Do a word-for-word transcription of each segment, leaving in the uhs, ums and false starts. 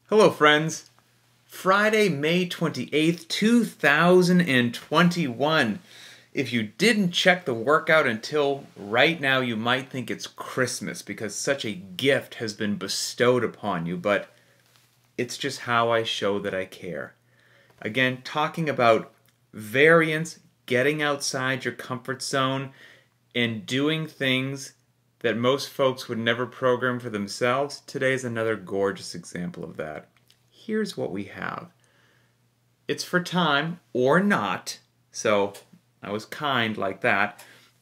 Hello, friends. Friday, May twenty-eighth, two thousand twenty-one. If you didn't check the workout until right now, you might think it's Christmas because such a gift has been bestowed upon you, but it's just how I show that I care. Again, talking about variance, getting outside your comfort zone, and doing things that most folks would never program for themselves. Today is another gorgeous example of that. Here's what we have. It's for time or not, so I was kind like that.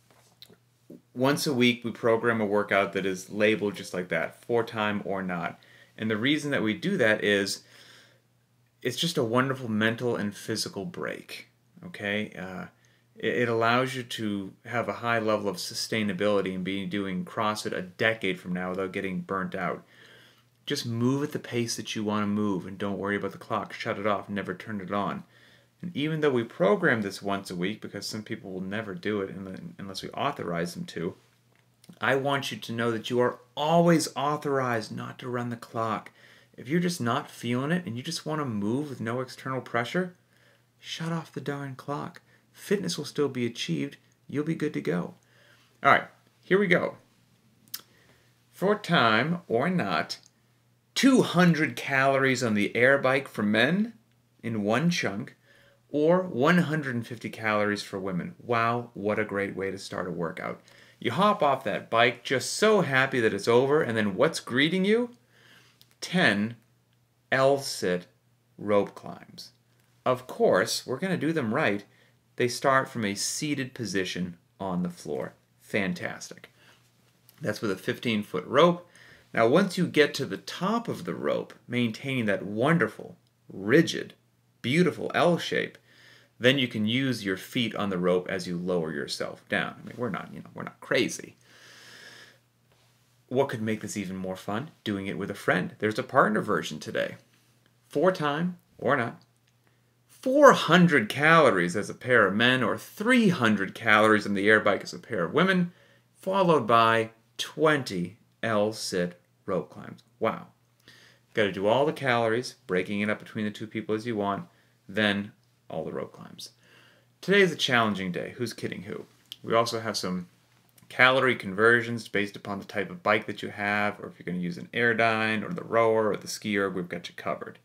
Once a week we program a workout that is labeled just like that, for time or not. And the reason that we do that is it's just a wonderful mental and physical break, okay? Uh, it allows you to have a high level of sustainability and be doing CrossFit a decade from now without getting burnt out. Just move at the pace that you want to move and don't worry about the clock. Shut it off, never turn it on. And even though we program this once a week, because some people will never do it unless we authorize them to, I want you to know that you are always authorized not to run the clock. If you're just not feeling it and you just want to move with no external pressure, shut off the darn clock. Fitness will still be achieved. You'll be good to go. All right, here we go. For time or not, two hundred calories on the air bike for men in one chunk, or one hundred fifty calories for women. Wow, what a great way to start a workout. You hop off that bike just so happy that it's over, and then what's greeting you? ten L-sit rope climbs. Of course, we're going to do them right. They start from a seated position on the floor. Fantastic. That's with a fifteen foot rope. Now, once you get to the top of the rope, maintaining that wonderful, rigid, beautiful L shape, then you can use your feet on the rope as you lower yourself down. I mean, we're not, you know, we're not crazy. What could make this even more fun? Doing it with a friend. There's a partner version today. For time or not. four hundred calories as a pair of men, or three hundred calories on the air bike as a pair of women, followed by twenty L-sit rope climbs. Wow. Got to do all the calories, breaking it up between the two people as you want, then all the rope climbs. Today is a challenging day. Who's kidding who? We also have some calorie conversions based upon the type of bike that you have, or if you're going to use an Airdyne, or the rower, or the ski erg, we've got you covered.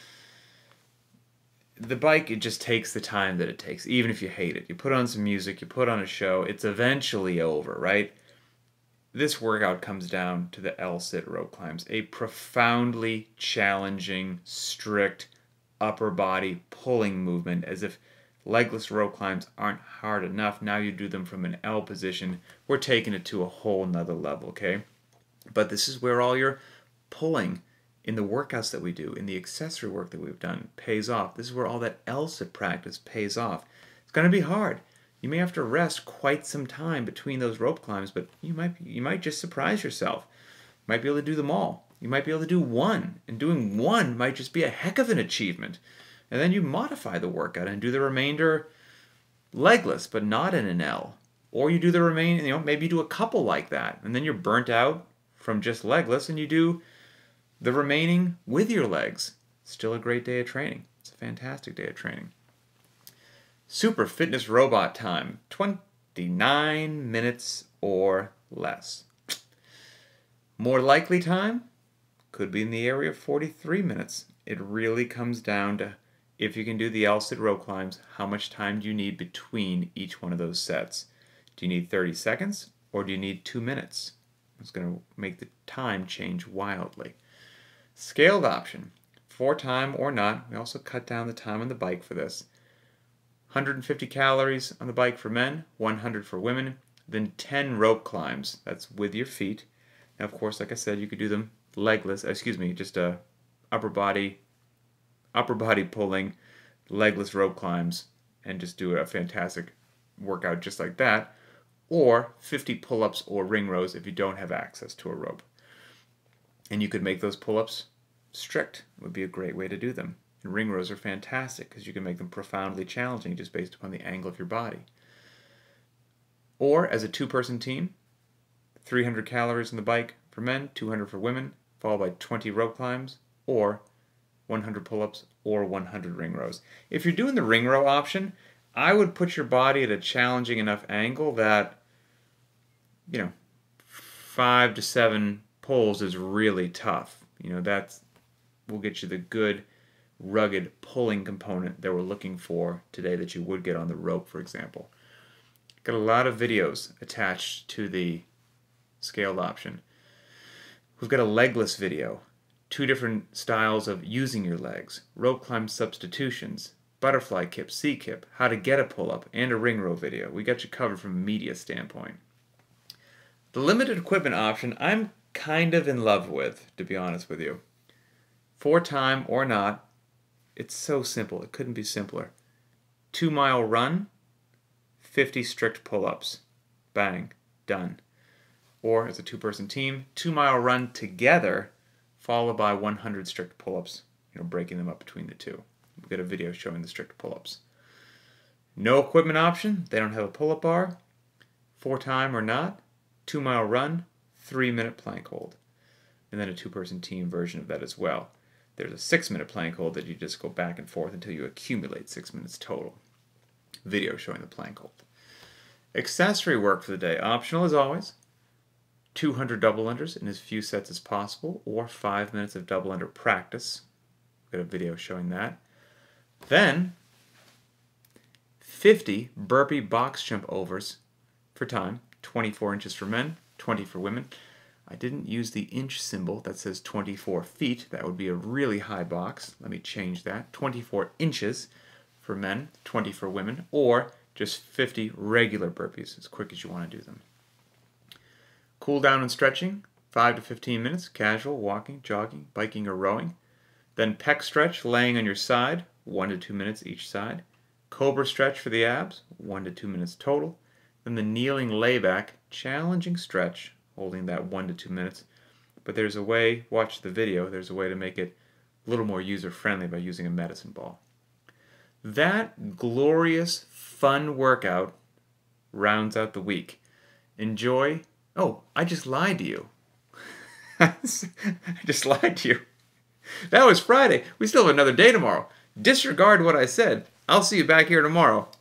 The bike, it just takes the time that it takes, even if you hate it. You put on some music, you put on a show, it's eventually over, right? This workout comes down to the L-sit rope climbs, a profoundly challenging, strict, upper body pulling movement, as if legless rope climbs aren't hard enough. Now you do them from an L position. We're taking it to a whole nother level, okay? But this is where all your pulling in the workouts that we do, in the accessory work that we've done, pays off. This is where all that L-sit practice pays off. It's going to be hard. You may have to rest quite some time between those rope climbs, but you might you might just surprise yourself. You might be able to do them all. You might be able to do one, and doing one might just be a heck of an achievement. And then you modify the workout and do the remainder legless, but not in an L. Or you do the remaining, you know, maybe you do a couple like that, and then you're burnt out from just legless, and you do the remaining with your legs. Still a great day of training. It's a fantastic day of training. Super Fitness Robot time, twenty-nine minutes or less. More likely time could be in the area of forty-three minutes. It really comes down to, if you can do the L-sit rope climbs, how much time do you need between each one of those sets? Do you need thirty seconds or do you need two minutes? It's going to make the time change wildly. Scaled option, for time or not. We also cut down the time on the bike for this. one hundred fifty calories on the bike for men, one hundred for women, then ten rope climbs. That's with your feet. Now, of course, like I said, you could do them legless, excuse me, just a upper body, upper body pulling, legless rope climbs, and just do a fantastic workout just like that. Or fifty pull-ups or ring rows if you don't have access to a rope. And you could make those pull-ups strict. It would be a great way to do them. And ring rows are fantastic because you can make them profoundly challenging just based upon the angle of your body. Or as a two-person team, three hundred calories on the bike for men, two hundred for women, followed by twenty rope climbs, or one hundred pull-ups, or one hundred ring rows. If you're doing the ring row option, I would put your body at a challenging enough angle that, you know, five to seven pulls is really tough. You know, that's will get you the good, rugged pulling component that we're looking for today that you would get on the rope, for example. Got a lot of videos attached to the scaled option. We've got a legless video, two different styles of using your legs, rope climb substitutions, butterfly kip, C kip, how to get a pull-up, and a ring row video. We got you covered from a media standpoint. The limited equipment option I'm kind of in love with, to be honest with you. For time or not, it's so simple. It couldn't be simpler. Two mile run, fifty strict pull-ups. Bang, done. Or as a two-person team, two mile run together, followed by one hundred strict pull-ups, you know, breaking them up between the two. We've got a video showing the strict pull-ups. No equipment option. They don't have a pull-up bar. For time or not, two mile run, three minute plank hold. And then a two-person team version of that as well. There's a six minute plank hold that you just go back and forth until you accumulate six minutes total. Video showing the plank hold. Accessory work for the day. Optional as always. two hundred double unders in as few sets as possible, or five minutes of double under practice. We've got a video showing that. Then, fifty burpee box jump overs for time. twenty-four inches for men, twenty for women. I didn't use the inch symbol that says twenty-four feet. That would be a really high box. Let me change that. twenty-four inches for men, twenty for women, or just fifty regular burpees as quick as you want to do them. Cool down and stretching, five to fifteen minutes, casual, walking, jogging, biking, or rowing. Then pec stretch, laying on your side, one to two minutes each side. Cobra stretch for the abs, one to two minutes total. Then the kneeling layback, challenging stretch, holding that one to two minutes. But there's a way, watch the video, there's a way to make it a little more user-friendly by using a medicine ball. That glorious, fun workout rounds out the week. Enjoy. Oh, I just lied to you. I just lied to you. That was Friday. We still have another day tomorrow. Disregard what I said. I'll see you back here tomorrow.